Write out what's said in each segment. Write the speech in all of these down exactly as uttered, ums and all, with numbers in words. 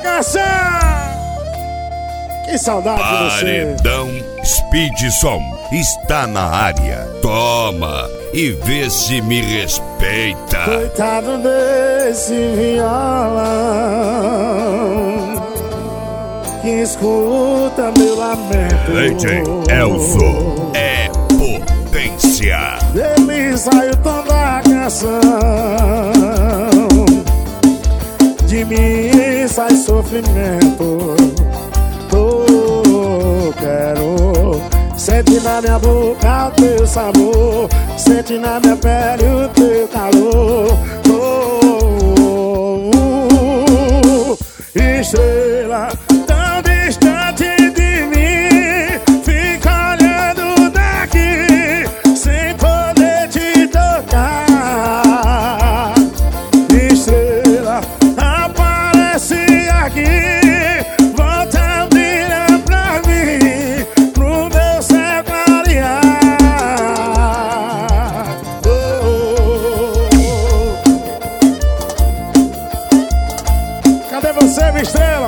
canção! Que saudade de você! Paredão Speed Som está na área. Toma e vê se me respeita. Coitado desse violão que escuta meu lamento. D J Elzo é potência. Dele sai o tom da canção, de mim sai sofrimento. Oh, quero sentir na minha boca o teu sabor, sentir na minha pele o teu calor. Oh, oh, oh, estrela tão distante de mim, fica olhando daqui sem poder te tocar. Estrela aparece aqui, volta a brilhar pra mim, pro meu céu clarear. Oh, oh, oh. Cadê você, minha estrela?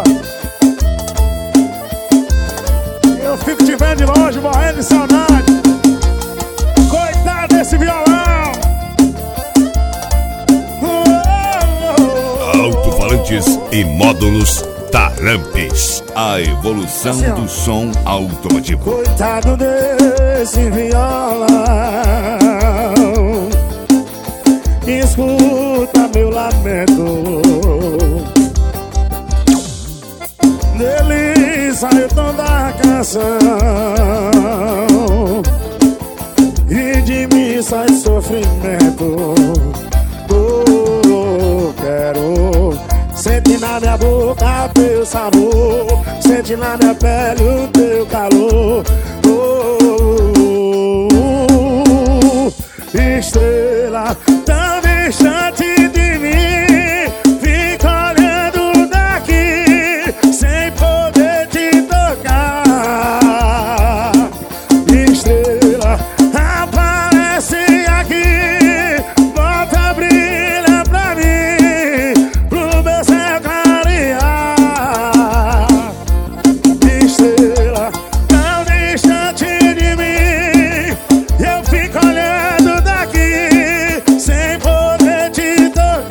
Eu fico te vendo de longe, morrendo de saudade. Coitado desse violão. Oh, oh, oh. Alto-falantes e módulos Tarampes. A evolução Assim, ó. do som automotivo. Coitado desse violão, escuta meu lamento. Dele sai o tom da canção, e de mim sai sofrimento. Oh, quero sentir na minha boca o teu sabor, sentir na minha pele o teu calor. Oh, oh, oh, estrela tão distante de mim, fica olhando daqui sem poder te tocar. Estrela aparece aqui, volta a brilhar pra mim, pro meu céu clarear. Estrela tão distante de mim, eu fico olhando daqui sem poder te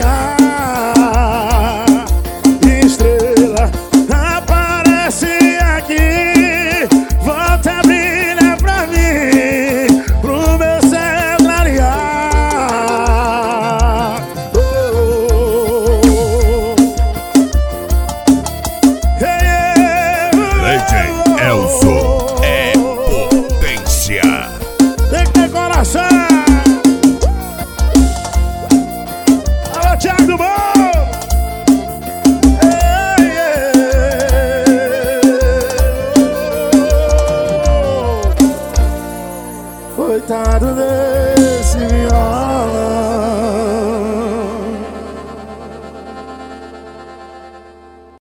tocar. Estrela aparece aqui, volta a brilhar pra mim, pro meu céu clarear. Oh, oh, oh. Hey, yeah. D J Elzo é potência. Tem que ter coração. Alô, Thiago do Bom. Ei, ei. Coitado desse violão